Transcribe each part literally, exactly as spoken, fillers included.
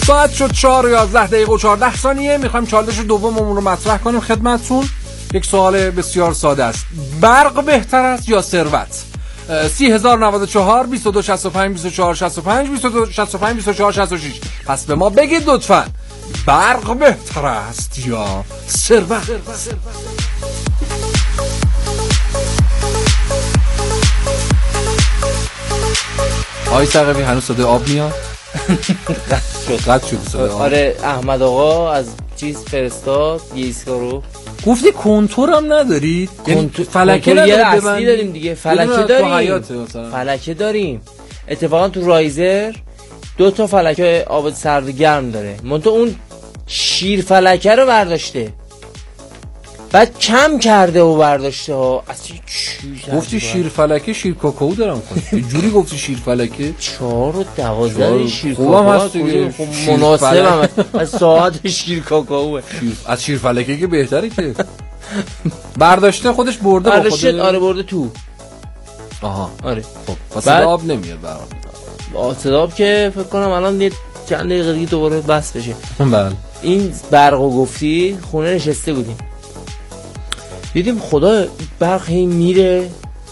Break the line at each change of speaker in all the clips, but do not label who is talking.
ساعت شد چهار و یازده دقیقه و چهارده ثانیه. میخوایم چالش دوممون رو مطرح کنیم خدمتتون. یک سوال بسیار ساده است. برق بهتر است یا ثروت؟ سی هزار و نود و چهار بیست و دو شصت و پنج بیست و چهار شصت و پنج بیست و دو شصت و پنج بیست و چهار شصت و شش. پس به ما بگید لطفاً برق بهتر است یا ثروت؟ آقای ثقفی هنوز صدای آب میاد؟ قطع شد صدای آب.
آره احمد آقا از چیز فرستاد یه ایستگاه رو
گفتی کنتور هم ندارید؟
کنتور
فلکه
یه
ندارید
اصلی داریم دیگه. فلکه داریم فلکه داریم اتفاقا تو رایزر دو تا فلکه آب سرد و گرم داره. منتها اون شیر فلکه رو برداشته بعد کم کرده و برداشته ها. اصلا چی
گفتی شیر فلکه شیر کوکو دارم کنی جوری گفتی شیر فلکه
چهار و دوازده شیر
کوکو هم هست دیگه.
مناسب هم از ساعت شیر کوکوه.
از شیر فلکه که بهتره که برداشته خودش برده
برداشته. آره برده تو.
آها
آره
خب واسه آب نمیاد برام.
صدا آب که فکر کنم الان یه چند دقیقه دیگه دوباره بس بشه.
بله
این برقو گفتی خونه نشسته بودیم دیدیم خدا برق هی میره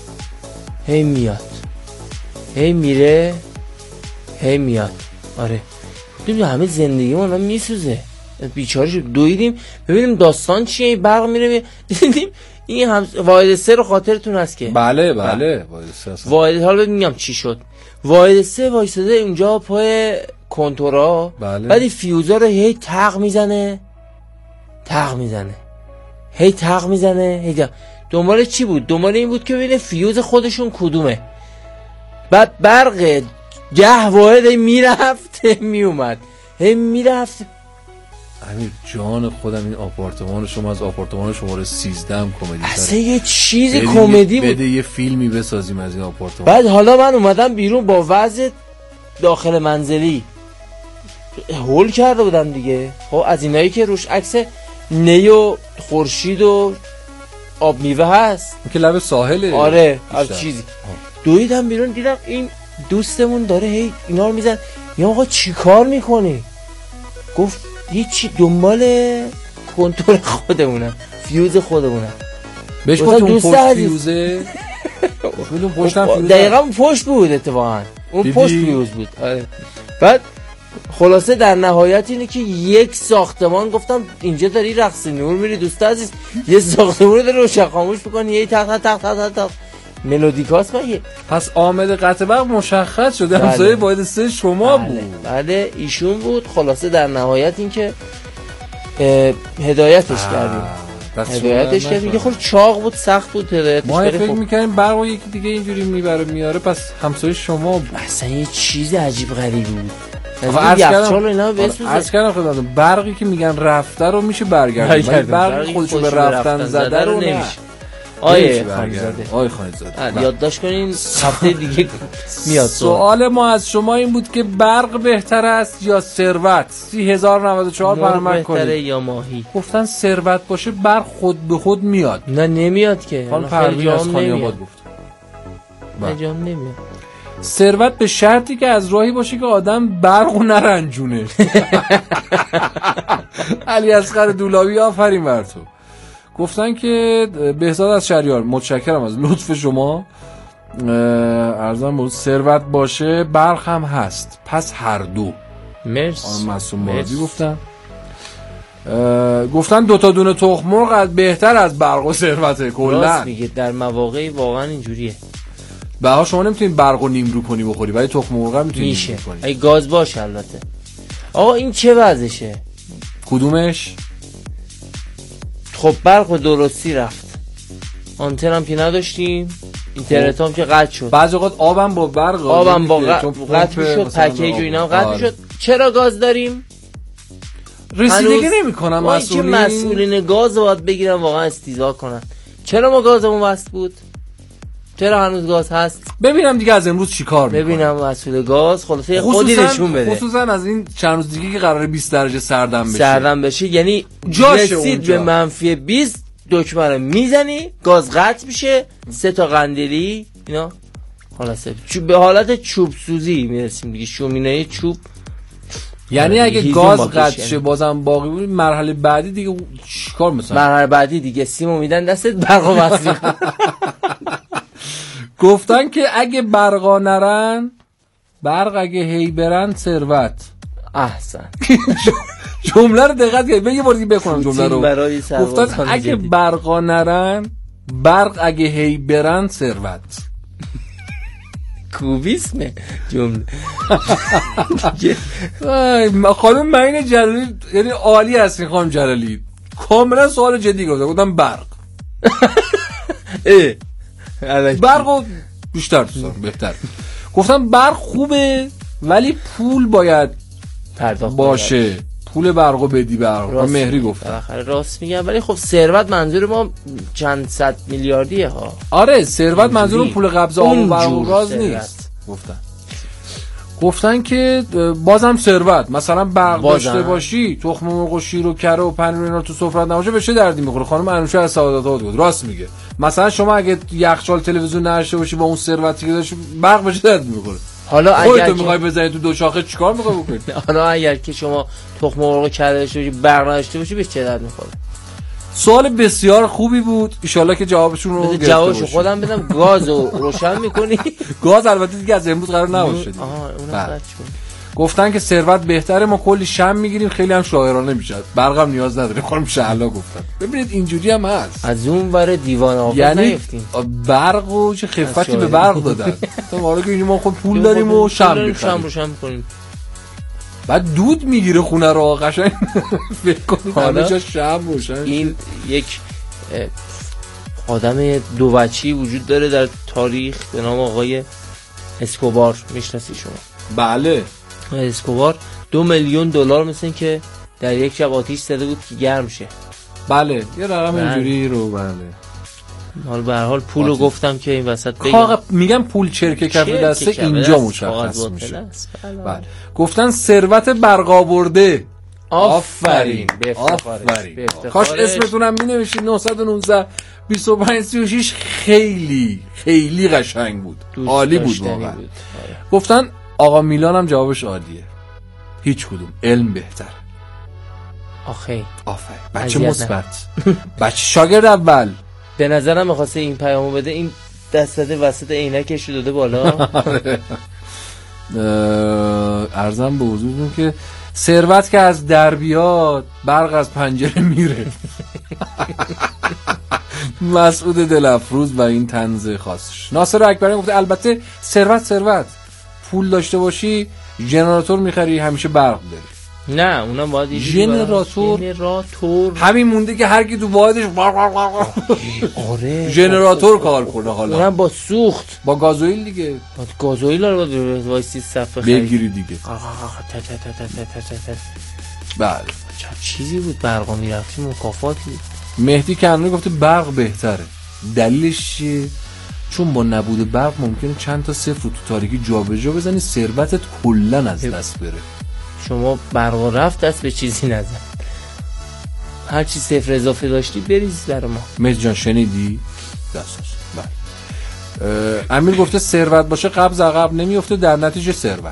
هی میاد هی میره هی میاد. آره دیدیم همه زندگی ما الان میسوزه بیچاره شد. دویدیم ببینیم داستان چیه. برق میره می... دیدیم این هم واحد سه رو خاطرتون هست که
بله بله واحد سه
واحد حالا میگم چی شد. واحد سه وایساده اونجا پای کنتورا.
بله.
بعد فیوزا رو هی تق میزنه تق میزنه هی تق میزنه هی تق. دنبال چی بود؟ دنبال این بود که ببینه فیوز خودشون کدومه. بعد برق ده واحد هی میرفت هی میومد هی میرفت.
امیر جان خودم این آپارتمان شما از آپارتمان شماره سیزده هم کمدی
اصلا یه چیز کمدی بود.
بده یه فیلمی بسازیم از این آپارتمان.
بعد حالا من اومدم بیرون با وضع داخل منزلی هول کرده بودم دیگه. خب از اینایی که روش عکس نی و خورشید و آب میوه هست
که لب ساحله.
آره از چیزی دویدم بیرون دیدم این دوستمون داره هی اینا رو میزن. یا آقا چی کار میکنی؟ گفت هیچی دنبال کنترل خودمونم فیوز خودمونم.
بهش گفتم پشت فیوزه بودم پشتم فیوزه
دقیقا پشت بود اتفاقا اون پشت فیوز بود. آره. بعد خلاصه در نهایت اینه که یک ساختمان گفتم اینجا داری رقص نور میری دوست عزیز یه ساختمان رو داری روشن خاموش بکنی یه تق تق تق تق تق ملودیکاست مگه.
پس عامل قطع برق مشخص شده. همسایه واحد سه شما
بله.
بود.
بله ایشون بود. خلاصه در نهایت این که هدایتش کردیم هدایتش کردیم که خود چاق بود سخت بود هدایتش
ما
کردیم.
فکر می‌کردیم برق یکی دیگه اینجوری میبره میاره پس همسایه شما بود.
اصلا یه چیز عجیب غریبی بود.
عرض کردم عرض کردم خدمتتون برقی که میگن رفته رو میشه برگردون ولی برقی خودشو به رفتن زده رو نمیشه.
آیه خانزاده
آیه خانزاده
یادداشت کنین هفته دیگه میاد.
سوال ما از شما این بود که برق بهتر است یا ثروت؟ سی هزار و نود و چهار برمک کنید.
بهتره یا ماهی؟
گفتن ثروت باشه برق خود به خود میاد.
نه نمیاد که.
خان پروین از خانیاباد گفت
انجام نمیاد.
ثروت به شرطی که از راهی باشه که آدم برقو نرنجونه. علی اصغر دولابی آفرین بر تو. گفتن که بهزاد از شهریار متشکرم از لطف شما. ارزم بود ثروت باشه برق هم هست پس هر دو.
مرسی.
آن معصوم مرادی گفتن گفتن دو تا دونه تخم مرغ بهتر از برق و ثروته کلا.
راست میگه در مواقعی واقعا اینجوریه.
بها شما نمیتونید برق و نیمرو کنی بخوری ولی تخم مرغ میتونی
میشه اگه گاز باشه البته. آقا این چه وضعشه؟
کدومش؟
خب برق به درستی رفت آنتن هم که نداشتیم اینترنت هم که قطع شد.
بعضی اوقات آبم با برق
آبم با قطع میشد پکیج و اینا قطع میشد. چرا گاز داریم؟
رسیدگی نمی کنم مسئولین.
مسئولین گاز رو باید بگیرن واقعا استیضاح کنن. چرا ما گازمون وصل بود؟ چرا هنوز گاز هست؟
ببینم دیگه از امروز چیکار میکنه.
ببینم مسئول گاز خلاصه خودی نشون بده.
خصوصا از این چند روز دیگه که قراره بیست درجه سردم بشه.
سردم بشه یعنی رسید به منفی بیست دکمه رو میزنی گاز قطع میشه سه تا قندیلی اینا خلاصه به حالت چوب سوزی میرسیم دیگه. شومینه چوب
یعنی اگه
هیزم
گاز
با
قطع
پیش،
شه بازم باقی بود، مرحله بعدی دیگه چیکار مثلا؟
مرحله بعدی دیگه سیمو میدن دستت برقو وصل.
گفتن که اگه برقا نرن، برق اگه هی برن ثروت.
احسن.
جمله رو دقت کنید، من یه بار دیگه بخونم جمله رو. گفتن اگه برقا نرن، برق اگه هی برن ثروت.
کوبیسمه جمله.
خانم معین جلالی یعنی عالی هستین خانم جلالی، کاملا سوال جدی گفتم. گفتم برق برق بیشتر دوست دارم، بهتر. گفتم برق خوبه ولی پول باید
پرداخت
باشه
باید.
پول برقو بدی برق. مهری گفت
بالاخره راست میگم، ولی خب ثروت منظور ما چند صد میلیاردیه ها.
آره ثروت منظور پول قبض آب و برق و گاز نیست. گفتن گفتن که بازم ثروت، مثلا برق داشته باشی، تخم مرغ و شیر و کره و پنیر اینا تو سفرت نباشه به چه دردی میخوره؟ خانم انوشه از سعادت آباد بود، راست میگه. مثلا شما اگه یخچال تلویزیون نداشته باشی با اون ثروتی که داشتی، برق به چه دردی میخوره؟
حالا اگر
تو میخوای بزنی تو دو شاخه چیکار میخوای بکنی؟
حالا اگر که شما تخم مرغ و کره داشته باشی، برق نداشته باشی، به چه درد میخوره؟
سوال بسیار خوبی بود، ان شاءالله که جوابشون رو گرفته
جوابشو خودم بدم. گازو روشن میکنی؟
گاز البته دیگه از امروز قرار نباشه دیگه.
آها اونم
گفتن که ثروت بهتره، ما کلی شم میگیریم، خیلی هم شاعرانه میشه، برقم نیاز نداره. خانم شعلا گفتن ببینید اینجوری هم هست.
از اون ور دیوان آواز
یعنی
نیفتیم.
برقو چه خفتی به برق دادن. تو حالا که ما خود پول داریم و شم میخریم،
شم روشن میکنیم،
بعد دود میگیره خونه رو قشنگ. فکر کنید همه جا شم روشن.
این یک آدم دو وجهی وجود داره در تاریخ به نام آقای اسکوبار، میشناسی شما؟
بله.
اسکوبار دو میلیون دلار مثل که در یک شب آتیش زده بود که گرم شه.
بله یه رقم اینجوری رو. بله
حالا به هر حال پولو گفتم که این وسط بگم،
میگم پول چرکه کف دسته اینجا مشخص میشه. بله گفتن ثروت برق آورده. آفرین آفرین. کاش اسمتونم می نوشید. نه یک نه بیست و پنج سی و شش خیلی خیلی قشنگ بود، عالی بود واقعا. گفتن آقا میلان هم جوابش عالیه، هیچ کدوم، علم بهتر.
آخه
آفرین بچه مثبت. بچه شاگرد اول.
به نظرم می‌خواسته این پیامو بده، این دست زده وسط عینکش رو داده بالا.
عرضم به حضورتون که ثروت که از در بیاد، برق از پنجره میره. مسعود دلفروز و این طنز خاصش. ناصر اکبری گفته البته ثروت ثروت، پول داشته باشی ژنراتور میخری همیشه برق داری.
نه اونم باید
ژنراتور
ژنراتور
همین مونده که هر کی تو واحدش
آره
ژنراتور کار کنه. حالا
اونم با سوخت،
با گازوئیل دیگه،
با گازوئیل رو باید وایسی صفحه خرید
بگیری دیگه. بله
چه چیزی بود برقا میرفتی، مکافاتی.
مهدی کنانی گفته برق بهتره. دلیلش چیه؟ چون با نبود برق ممکنه چند تا صفر رو تو تاریکی جابجا بزنی، ثروتت کلا از دست بره.
شما برق رفت دست به چیزی نزن، هر چی صفر اضافه داشتی بریز در ما.
مهدی جان شنیدی؟ دستاش. بله. امیر گفته ثروت باشه قبض عقب نمیفته، در نتیجه ثروت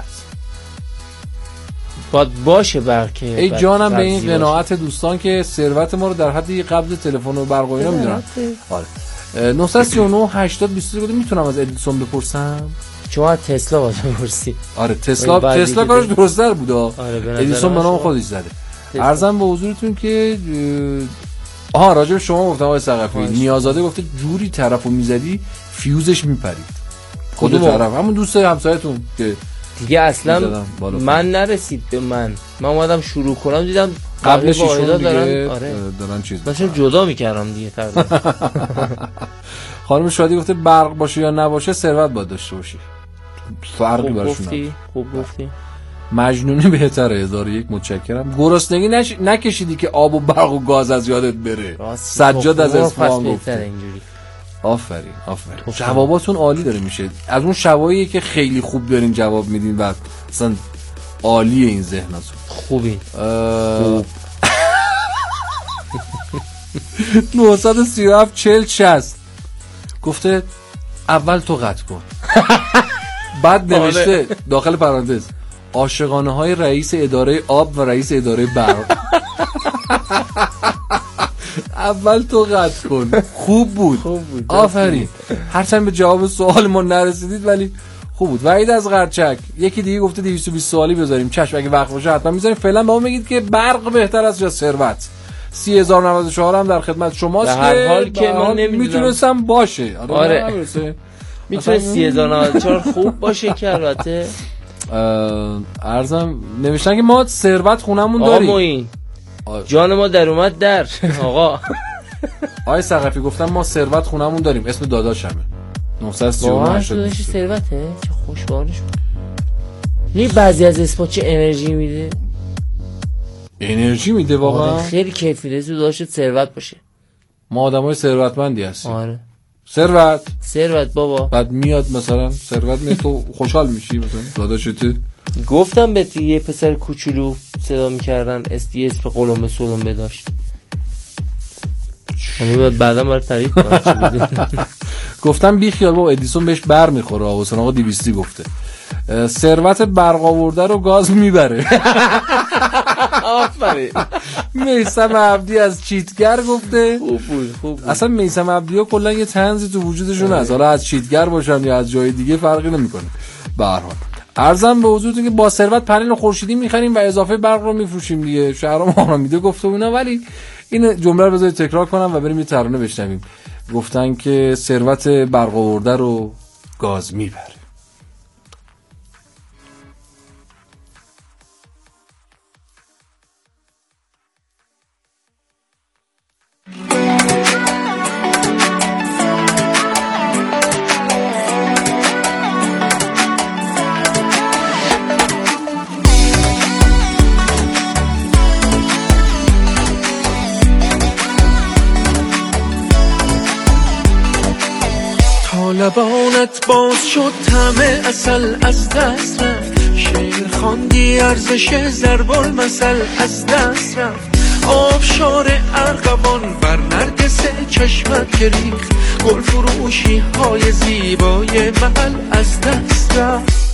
باید باشه برق که
ای جانم به این قناعت دوستان که ثروت ما رو در حد یه قبض تلفن و برق و اینا میدونن. آره. نه نه نه هشتاد بیست و سه گفته میتونم از ادیسون بپرسم؟
شما از تسلا باید بپرسی.
آره تسلا تسلا کارش درست‌تر بود.
آره
ادیسون به نام خودش زده. عرضم به حضورتون که آها راجع به شما گفتم آقای ثقفی، نیازاده گفته جوری طرفو میزدی فیوزش میپرید. خود طرف همون دوست همسایتون که
دیگه اصلا من نرسید به من، من اومدم شروع کنم دیدم
قبلش ایشون
دارن آره
دارن چیز
مثلا جدا میکردم دیگه تقریبا.
خانم شادی گفته برق باشه یا نباشه ثروت باید داشته باشی، فرقی براشون نداره.
خوب گفتی.
مجنونی بهتره. هزار و یک متشکرم. گرسنگی نش... نکشیدی که آب و برق و گاز از یادت بره. سجاد از اصفهان گفته. آفرین آفرین. جواباتون عالی داره میشه، از اون شوایی که خیلی خوب دارین جواب میدین و اصلا عالیه این ذهناتون.
خوبی.
خوب. نه سه هفت چهل شصت گفته اول تو قطع کن. بعد نوشته داخل پرانتز عاشقانه های رئیس اداره آب و رئیس اداره برق. اول تو قطع کن. خوب بود,
خوب بود.
آفرین. هرچند به جواب سوال ما نرسیدید ولی خوب بود. وحید از قرچک یکی دیگه گفته دویست و بیست سوالی بذاریم. چشم اگه وقت باشه حتما میذاریم. فعلا با ما بگید که برق بهتر است یا ثروت؟ سی هزار و نود و چهار هم در خدمت شماست.
به هر حال که من نمیدونم
میتونستم باشه.
آره, آره. میتونه سی هزار و نود و چهار خوب باشه که البته
ارزم نوشتن که ما ثروت خونمون داریم.
آقا موین جان ما در اومد در آقا
آقای ثقفی گفتن ما ثروت خونمون داریم. اسم داداشمه. نهصد و سی و هشت
داداش ثروته. چه خوشبالش. نی بعضی از اسما چه انرژی میده.
انرژی میده واقعا.
خیلی کیف میده تو داشت ثروت باشه.
ما آدمای ثروتمندی هستیم.
آره
ثروت
ثروت بابا.
بعد میاد مثلا ثروت میاد تو خوشحال میشی مثلا داداشت.
گفتم بهت یه پسر کوچولو صدا میکردن اس دی اس به قلمبه سلمبه داشت. همین بعدا برای تعریف کنم.
گفتم بی خیال بابا ادیسون بهش بر میخوره. حسین آقا دویستی گفته ثروت برق آورده رو گاز میبره.
آفرین.
میثم عبدی از چیتگر گفته
خوب بود خوب بود.
اصلا میثم عبدی‌ها کلا یه طنزی تو وجودشون هست. حالا از چیتگر باشن یا از جای دیگه فرقی نمیکنه. به هر حال عرضم به حضورتون که با ثروت پنل خورشیدی میخریم و اضافه برق رو میفروشیم دیگه. شهرام آرامیده گفته اینا. ولی این جمله رو بذارید تکرار کنم و بریم یه ترانه بشنویم. گفتن که ثروت برق آورده رو گاز میبره.
لبانت باز شد طعم عسل از دست رفت. شعر خواندی ارزش ضرب المثل از دست رفت. آبشار ارغوان بر نرگس چشمت گریخت. گل فروشی های زیبای محل از دست رفت.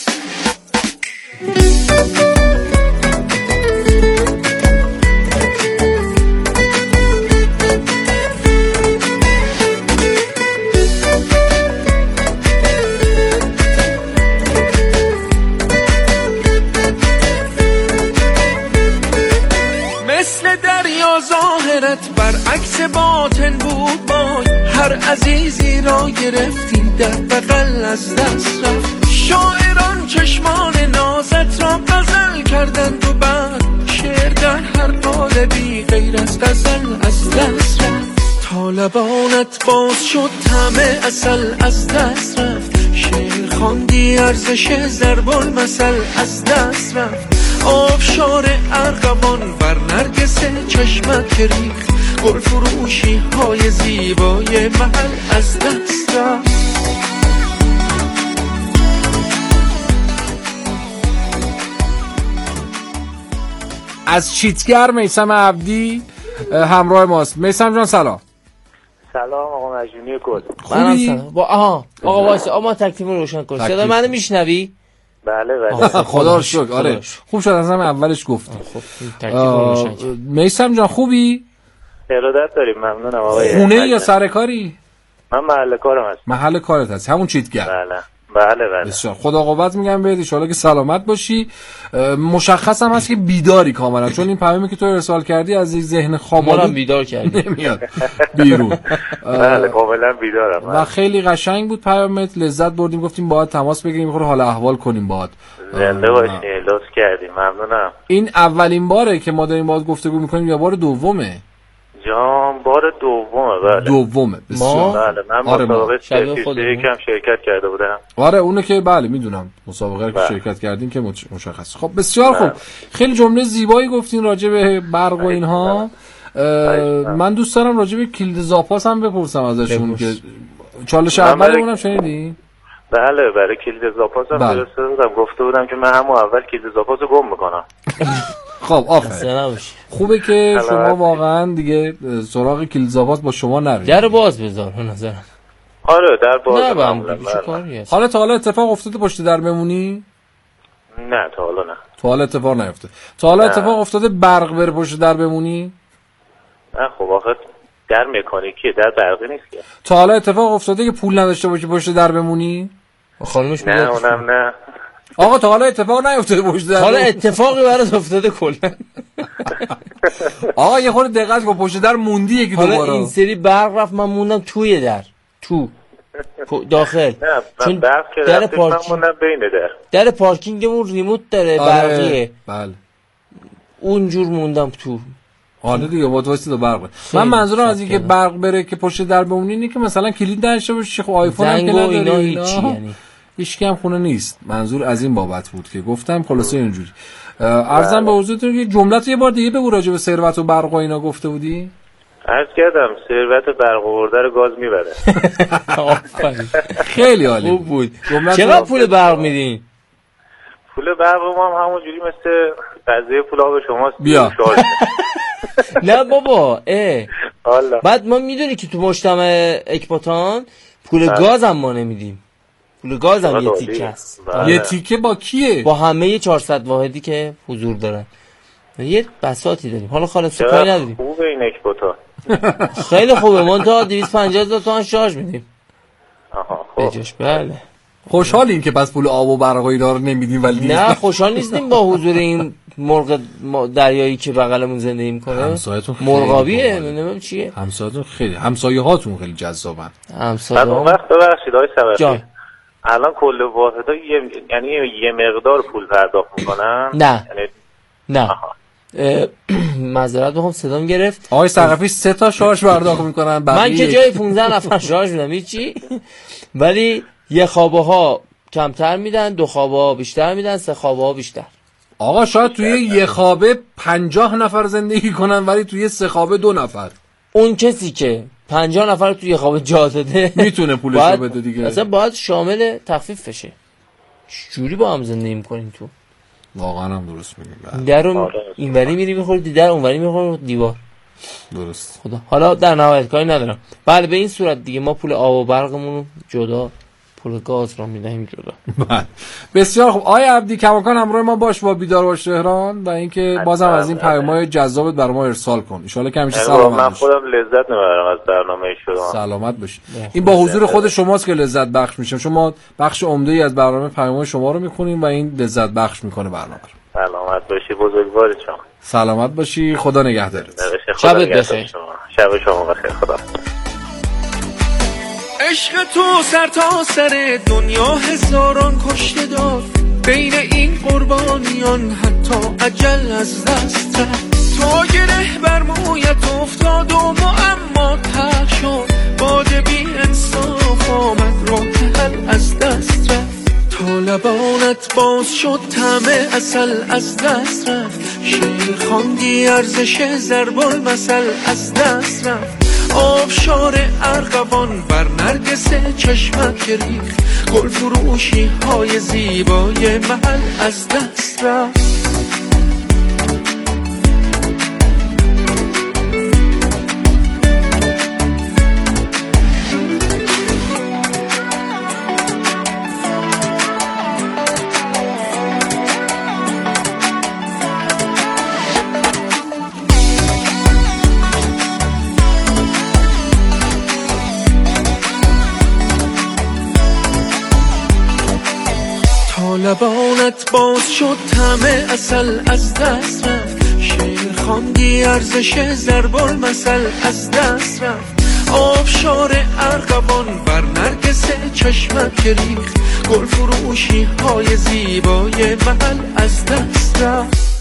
ظاهرت برعکس باطن بود بای. هر عزیزی را گرفتی در بغل از دست رفت. شاعران چشمان نازت را غزل کردند و بعد شعر در هر قالبی غیر از غزل از دست رفت. تا لبانت باز شد طعم عسل از دست رفت. شعر خواندی ارزش ضرب المثل از دست رفت. آبشار ارغوان بر نرگس چشمت گریخت. گل فروشی های زیبای محل از دست رفت.
از چیتگر میثم عبدی همراه ماست. میثم جان سلام.
سلام آقا مجنونی گل.
منم سلام. با آها آقا وایسا آقا تکلیف رو روشن کن. صدا منو میشنوی؟
بله بله.
خدا رو شکر. آره خوب شد از همه اولش گفتی.
خب تکلیف رو روشن کن.
میثم جان خوبی؟
ارادت داریم. ممنونم آقای.
خونه یا سرکاری؟
من محل کارم هست.
محل کارت هست همون چیتگر.
بله بله بله.
بسیار خدا قوت میگم بهت. ان شاءالله که سلامت باشی. مشخص هم هست که بیداری کاملا چون این پیامی که تو ارسال کردی از یک ذهن خوابالود
بیدار کردی
نمیاد بیرون.
بله کاملا بیدارم
و خیلی قشنگ بود پیامت. لذت بردیم. گفتیم باهات تماس بگیریم میخوره حال احوال کنیم باهات.
زنده باشی. لطف کردیم. ممنونم.
این اولین باره که ما داریم باهات گفتگو میکنیم یا بار دومه؟
جام بار دومه. بله
دومه.
ما
بله من
آره
مسابقه تلویزیونی یکم شرکت کرده بودم.
آره اونو که بله میدونم مسابقه که شرکت کردین که مشخص. خب بسیار خوب. خیلی جمله زیبایی گفتین راجع به برق و اینها. من دوست دارم راجع به کلید زاپاس هم بپرسم ازشون که چالش اول اونم شنیدی؟
بله برای کلید زاپاس هم فرستاده بودم. گفته بودم که من همون اول کلید زاپاس رو گم میکنم.
خب آفرین. خوبه که شما واقعا دیگه سراغ کلید زاپاس با شما نرید.
در باز بذار به نظر.
آره در باز.
نه با هم چه کاری هست.
حالا تا حالا اتفاق افتاده پشت در بمونی؟
نه تا حالا نه.
تا حالا اتفاق نیفتاده. تا حالا اتفاق افتاده برق بره پشت در بمونی؟
نه خب آخه در مکانیکیه، در برقی نیست که.
تا حالا اتفاق افتاده که پول نداشته باشی پشت در بمونی؟
خانمش
نه اونم نه.
آقا تا حالا اتفاق نیفتاده پشت در.
حالا اتفاقی برات افتاده کلا.
آقا یه خورده دقت کن، پشت در موندی یکی دوباره.
حالا این سری برق رفت من موندم توی در، تو داخل.
نه
چون
برق که
در
رفتش
پارکینگ،
من موندم بین در.
در پارکینگمون ریموت داره برقیه.
بله.
اونجور موندم تو.
حالا دیگه با واسه برق. من منظورم از اینکه برق بره که پشت در بمونی اینه که مثلا کلید داشته باشی، خب آیفون هم که نداره
اینا هیچی، یعنی
هیچ کم خونه نیست. منظور از این بابت بود که گفتم خلاصه اینجوری. عرضم به حضورتون که جمله‌تو یه بار دیگه بگو راجع به ثروت و برق و اینا گفته بودی.
عرض کردم ثروت برق آورده رو گاز میبره.
خیلی عالی
خوب بود. چقدر پول برق میدین؟
پول برق ما هم همونجوری مثل قضیه پول آب شماست.
بیا.
نه بابا اه
الله.
بعد ما میدونی که تو مجتمع اکباتان پول گاز هم ما نمیدیم. پول گاز هم یه تیکه است.
یه تیکه با کیه؟
با همه چهارصد واحدی که حضور دارن. یه بساطی داریم. حالا خالص کاری نداریم.
خوبه این اکباتان.
خیلی خوبه. ما تا دویست و پنجاه هزار تومان شارژ میدیم.
آها خب.
بجاش بله.
خوشحالیم که پس پول آب و برق و اینا رو نمیدیم ولی
نه خوشحال نیستیم با حضور این مرغ دریایی که بغلمون زندگی میکنه.
همسایه‌تون
مرغابیه، نمیدونم چیه.
همسایه‌تون خیلی همسایه هاتون خیلی جذابن.
همسایه
اون وقت ببخشید آقای صبری.
الان
کل واحدها یعنی یه مقدار پول پرداخت میکنن؟
نه.
یعنی
نه. معذرت میخوام صدام گرفت.
آقای ثقفی سه تا شارژ پرداخت میکنن.
من که جای پانزده نفر شارژ میدم هیچی. ولی یه خوابه ها کمتر میدن، دو خوابه ها بیشتر میدن، سه خوابه ها بیشتر.
آقا شاید توی یه خوابه پنجاه نفر زندگی کنن ولی توی سه خوابه دو نفر.
اون کسی که پنجاه نفر توی یه خوابه جا داده
میتونه پولشو بده دیگه.
اصلا باید شامل تخفیف بشه. چجوری با هم زندگی میکنین تو؟
واقعا هم درست میگی.
در اون اینوری میری میخوری، در اونوری میخوری دیوار.
درست.
خدا. حالا در نهایت کاری ندارم. بله به این صورت دیگه ما پول آب و برقمون جدا، پول گاز رو میدهیم جدا.
بله. بسیار خوب. آقای عبدی کماکان همراه ما باش با بیدار باش تهران و اینکه بازم از این پیام‌های جذابت برای ما ارسال کن. ان شاءالله که همیشه سلامت
باشی. من خودم لذت میبرم از برنامه شما.
سلامت باشی. این با حضور خود شماست که لذت بخش میشه. شما بخش عمده‌ای از برنامه پیام‌های شما رو میخونیم و این لذت بخش میکنه برنامه رو.
سلامت باشی بزرگوار شما.
سلامت باشی. خدا نگهدارت.
شبت بخیر.
شب شما بخیر. خدا.
عشق تو سر تا سر دنیا هزاران کشته داد، بین این قربانیان حتی اجل از دست رفت. تو گره بر مویت افتاد و معما ته شد، باد بی انصاف آمد راه حل از دست رفت. تا لبانت باز شد طعم عسل از دست رفت، شعر خواندی ارزش ضرب المثل از دست رفت. آبشار ارغوان بر نرگس چشمت که ریخت، گل فروشی های زیبای محل از دست رفت. لبانت باز شد طعم عسل از دست رفت، شعر خواندی ارزش ضرب المثل از دست رفت. آبشار ارغوان بر نرگس چشمت که ریخت، گل فروشی های زیبای محل از دست رفت.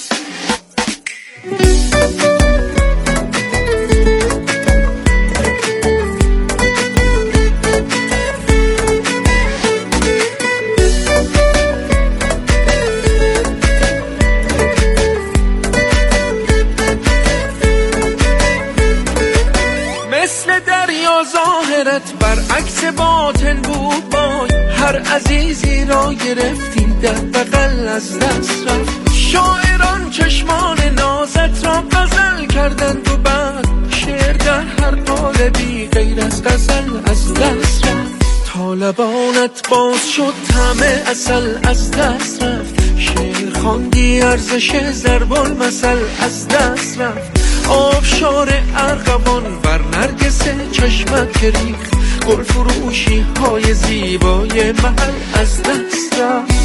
برعکس باطن بود بای، هر عزیزی را گرفتی در بغل از دست رفت. شاعران چشمان نازت را غزل کردند و بعد شعر در هر قالبی غیر از غزل از دست رفت. تا لبانت باز شد طعم عسل از دست رفت، شعر خواندی ارزش ضرب المثل از دست رفت. آبشار ارغوان بر نرگس چشمت که ریخت. گل فروشی های زیبای محل از دست رفت.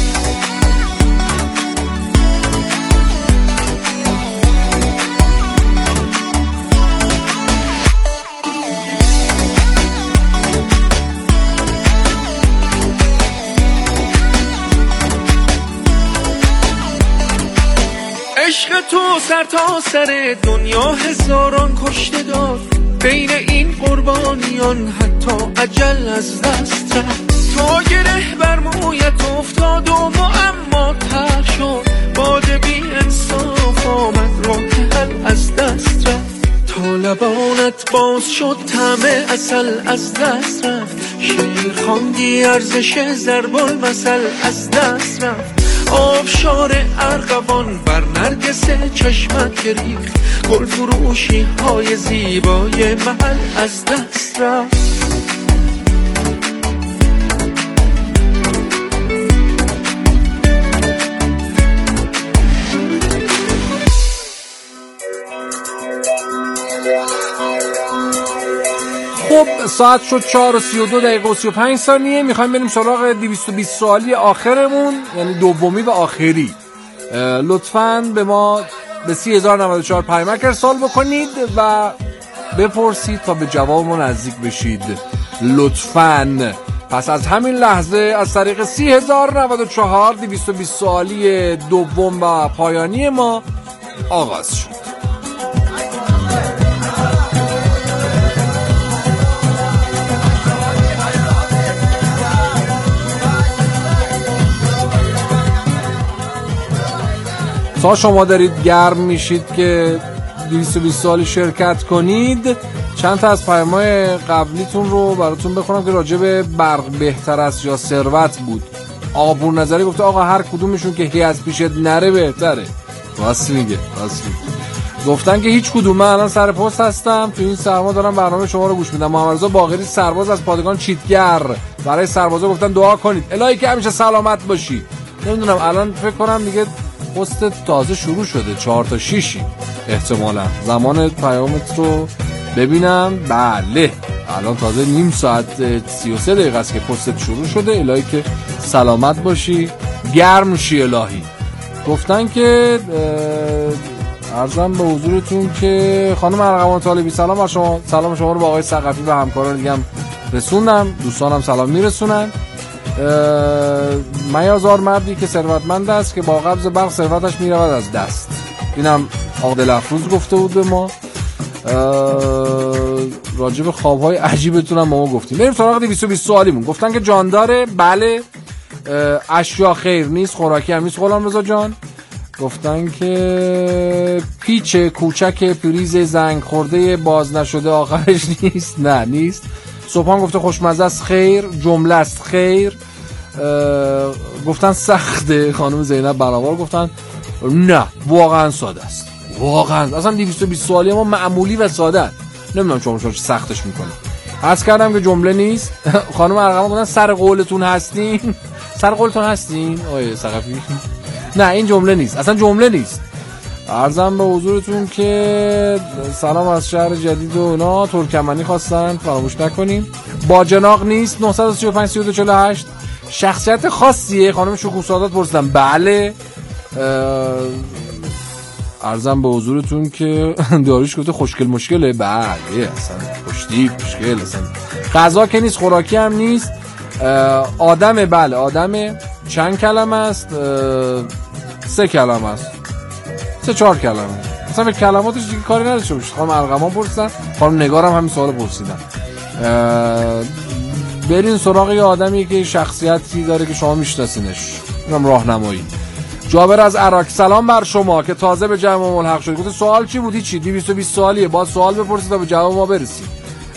عشق تو سر تا سر دنیا هزاران کشته داد. بین این قربانیان حتی اجل از دست رفت. تا گره بر مویت افتاد و معما تر شد. باد بی انصاف آمد راه حل از دست رفت. تا لبانت باز شد طعم عسل از دست رفت. شعر خواندی ارزش ضرب المثل از دست رفت. آبشار ارغوان بر نرگس چشمت که ریخت. گل فروشی های زیبای محل از دست رفت.
خب ساعت شد چهار و سی و دو دقیقه و سی و پنج ثانیه. میخوایم بریم سراغ دویست و بیست سوالی آخرمون، یعنی دومی و آخری. لطفاً به ما به سی هزار و نود و چهار پیامک ارسال بکنید و بپرسید تا به جواب ما نزدیک بشید لطفاً. پس از همین لحظه از طریق سی هزار و نود و چهار دویست و بیست سوالی دوم و پایانی ما آغاز شد. تا شما دارید گرم میشید که دویست و بیست سالی شرکت کنید، چند تا از پیام‌های قبلیتون رو براتون بخونم که راجع به برق بهتر است یا ثروت بود. آقا پور نظری گفته آقا هر کدومشون که هی از پیشت نره بهتره. راست میگه راست میگه. گفتن که هیچ کدوم. من الان سر پست هستم، تو این سرما دارم برنامه شما رو گوش میدم. محمد رضا باقری سرباز از پادگان چیتگر، برای سربازا گفتن دعا کنید الهی که همیشه سلامت باشی. نمیدونم الان فکر کنم دیگه پست تازه شروع شده، چهار تا شیشی احتمالا. زمان پیامت رو ببینم. بله الان تازه نیم ساعت سی و سه دقیقه است که پست شروع شده. الهی که سلامت باشی، گرم شی الهی. گفتن که عرضم به حضورتون که خانم ارغوان طالبی سلام بر شما. سلام شما رو با آقای ثقفی و همکاران دیگه هم رسوندم. دوستانم سلام میرسونن. میازار مردی که ثروتمند است که با قبض برق ثروتش میرود از دست. اینم آقا دلفروز گفته بود به ما. راجع به خوابهای عجیبتون هم ما گفتیم. بریم سراغ دویست و بیست سوالیمون. گفتن که جانداره. بله. اشیا خیر نیست، خوراکی هم نیست غلام رضا جان. گفتن که پیچ کوچک پریز زنگ خورده باز نشده آخرش نیست. نه نیست. صبحان گفته خوشمزه است خیر، جمله است خیر. گفتن سخته. خانم زینب برابر گفتن نه واقعا ساده است. واقعا اصلا دویست و بیست سوالی ما معمولی و ساده است. نمیدونم شما چرا سختش میکنید. عرض کردم که جمله نیست. خانم ارغوان گفتن سر قولتون هستین. سر قولتون هستین آقای ثقفی؟ نه این جمله نیست، اصلا جمله نیست. عرضم به حضورتون که سلام از شهر جدید و اینا ترکمنی خواستن، فراموش نکنیم. باجناق نیست. نه سی و پنج سی و دو چهل و هشت. شخصیت خاصیه. خانم شکوه سعادت پرسیدم. بله. عرضم به حضورتون که داریوش گفته خوشگل مشکله. بله اصلا خوشتیپ مشکل اصلا. غذا که نیست، خوراکی هم نیست. آدمه. بله آدمه. چند کلمه است؟ سه کلمه است. سه چهار کلمه. اصلا به کلماتش دیگه کاری نداشته باشه. خانم ارغوان پرسیدن، خانم نگارم همین سوالو پرسیدن. برین سراغ یه آدمی که شخصیتی داره که شما میشناسینش. اینم راهنمایی. جابر از عراق سلام بر شما که تازه به جمع ملحق شدید. گفت سوال چی بود؟ چی؟ دویست و بیست سوالیه. باید سوال بپرسید تا به جواب ما برسید.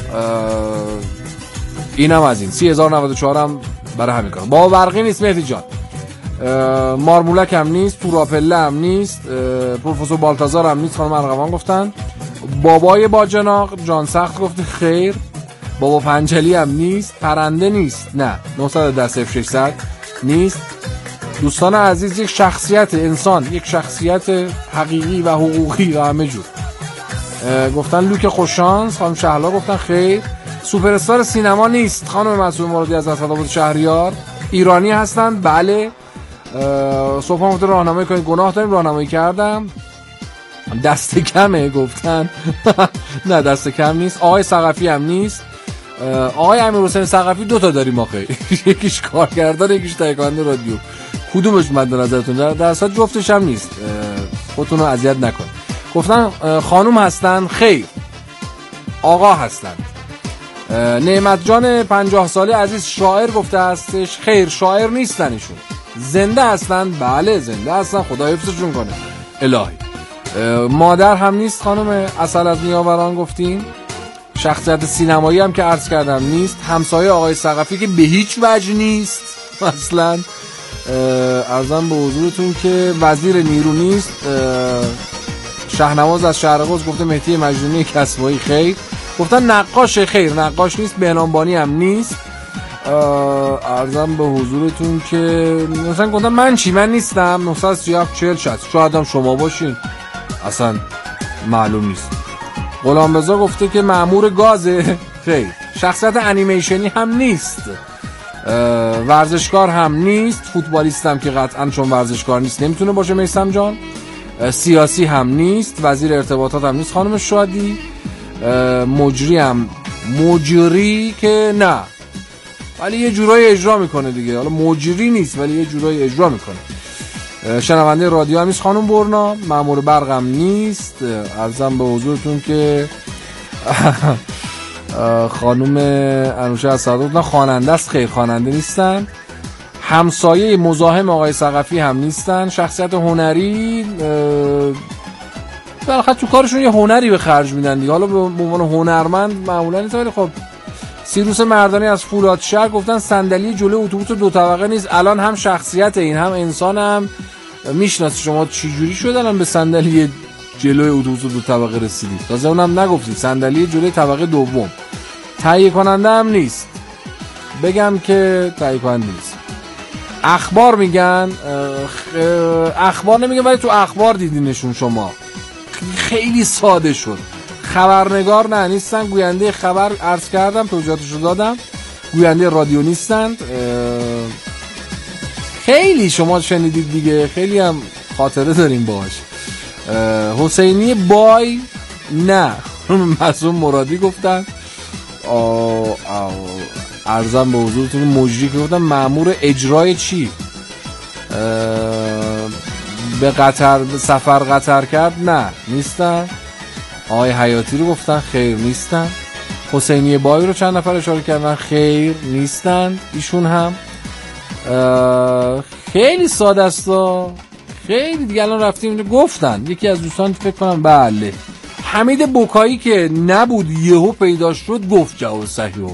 اینم از این سی هزار و نود و چهار هم برای همین کار. با برقی نیست مهدی جان. مارمولک هم نیست. توراپله هم نیست. پروفسور بالتازار هم نیست. خانم ارغوان گفتن. بابای باجناق جان سخت گفته خیر. بابا پنجلی هم نیست. پرنده نیست. نه نه یک صفر ششصد نیست. دوستان عزیز، یک شخصیت انسان، یک شخصیت حقیقی و حقوقی و همه جور. گفتن لوک خوششانس. خانم شهلا گفتن خیر. سوپر استار سینما نیست. خانم معصومه مرادی از اسدآباد شهریار. ایرانی هستند. بله. صبح هم راهنمایی کنید. گناه داریم، راهنمایی کردم. دست کمه گفتن. نه دست کم نیست. آقای ثقفی هم نیست. آقای امیرحسین ثقفی دو تا داریم آخه. یکیش کارگردان، یکیش تهیه کننده رادیو. کدومش مد نظرتون؟ در اصل جفتش هم نیست. خودتون رو اذیت نکن. گفتن خانوم هستن. خیر. آقا هستن. نعمت جان پنجاه ساله عزیز شاعر گفته هستش. خیر، شاعر نیستن ایشون. زنده هستن. بله زنده هستن، خدا حفظشون کنه الهی. مادر هم نیست خانم اصل از نیاوران گفتین. شخصیت سینمایی هم که عرض کردم نیست. همسایه آقای ثقفی که به هیچ وجه نیست اصلا. عرضم به حضورتون که وزیر نیرو نیست. شهنواز از شهرغوز گفته مهدی مجنونی کسبایی. خیر. گفتن نقاش. خیر، نقاش نیست. بهنامبانی هم نیست. عرضم به حضورتون که مثلا گفتن من چی؟ من نیستم. نه سه هفت چهل شصت. شاید هم شما باشین، اصلا معلوم نیست. غلامرضا گفته که مأمور گازه. خیر. شخصیت انیمیشنی هم نیست. ورزشکار هم نیست. فوتبالیست هم که قطعا چون ورزشکار نیست نمیتونه باشه میثم جان. سیاسی هم نیست. وزیر ارتباطات هم نیست خانم شادی. مجری هم مجری که نه، ولی یه جورایی اجرا میکنه دیگه. حالا مجری نیست ولی یه جورایی اجرا میکنه. شنونده رادیو هم نیست خانم برنا. مأمور برق هم نیست. عرضم به حضورتون که خانم انوشه از سعادت خواننده است. خیر، خواننده نیستن. همسایه مزاحم آقای ثقفی هم نیستن. شخصیت هنری بالاخره تو کارشون یه هنری به خرج میدن دیگه. حالا به عنوان هنرمند معمولا نیست، ولی خب سیروس مردانی از فولادشهر گفتن صندلی جلوی اتوبوس دو طبقه نیست. الان هم شخصیت این هم انسان هم میشناسی. شما چی جوری شدن به صندلی جلوی اتوبوس دو طبقه رسیدید؟ تازه اونم نگفتید صندلی جلوی طبقه دوم. تهیه کننده هم نیست. بگم که تهیه کننده نیست. اخبار میگن. اخبار نمیگن ولی تو اخبار دیدینشون شما. خیلی ساده شد. خبرنگار نه نیستن. گوینده خبر عرض کردم، توضیحاتشو دادم. گوینده رادیو نیستند. خیلی شما شنیدید دیگه، خیلی هم خاطره داریم باهاش. حسینی بای نه. معصوم مرادی گفتن. عرضم به حضورتون مجری که گفتن مأمور اجرای چی؟ به قطر سفر قطر کرد. نه نیستن. آقای حیاتی رو گفتن. خیر نیستن. حسینی بای رو چند نفر اشاره کردن. خیر نیستن ایشون هم. خیلی ساده است. خیلی دیگه الان رفتیم گفتن. یکی از دوستان فکر کنم بله حمید بوکایی که نبود یهو پیدا شد گفت جواب صحیحو.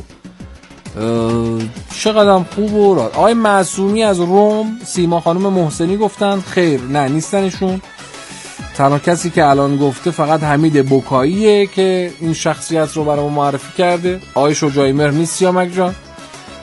چقدر خوب و راد. آقای معصومی از روم. سیما خانم محسنی گفتن. خیر نه نیستنشون. تنها کسی که الان گفته فقط حمید بوکاییه که این شخصیت رو برای ما معرفی کرده. آقای شجاعی مهر نیست سیامک جان.